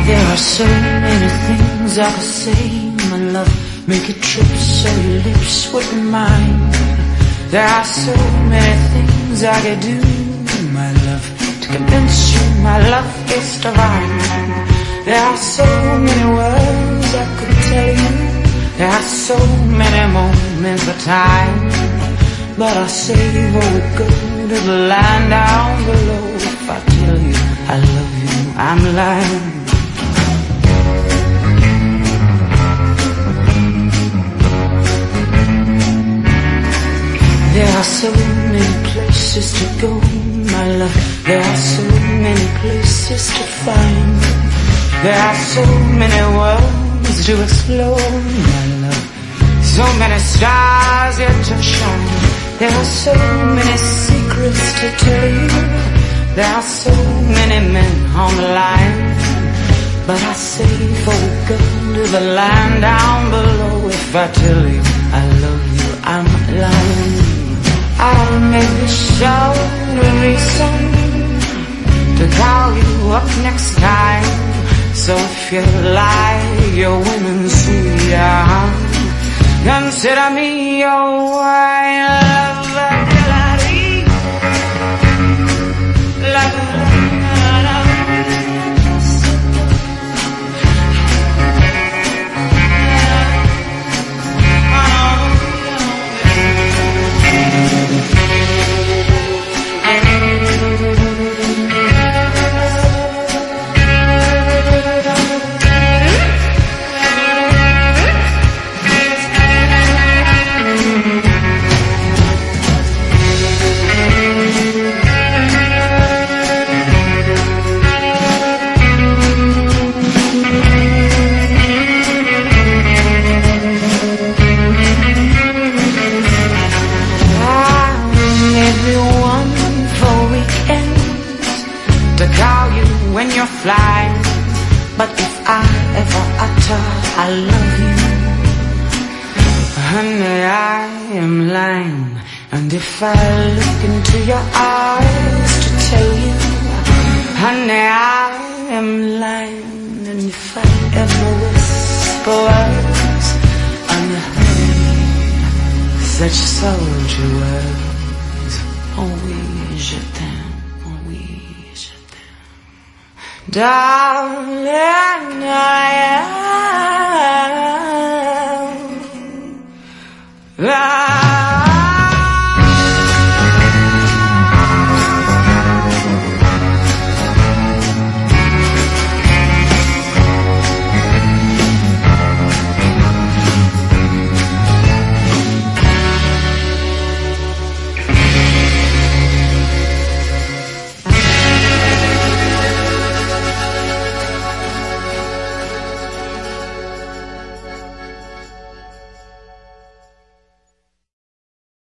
There are so many things I could say, my love. Make a trip so your lips would be mine. There are so many things I could do, my love, to convince you my love is divine. There are so many words I could tell you. There are so many moments of time. But I'll save all the go to the line down below. If I tell you I love you, I'm lying. There are so many places to go, my love. There are so many places to find. There are so many worlds to explore, my love. So many stars yet to shine. There are so many secrets to tell you. There are so many men on the line. But I say for the go to the line down below. If I tell you I love you, I'm lying. I'll maybe show the reason to call you up next time. So if you like your women sweet, consider me your wife. When you're flying, but if I ever utter I love you, honey, I am lying. And if I look into your eyes to tell you, honey, I am lying. And if I ever whisper words on your head, such soldier words, oh oui, je t'aime. Darling,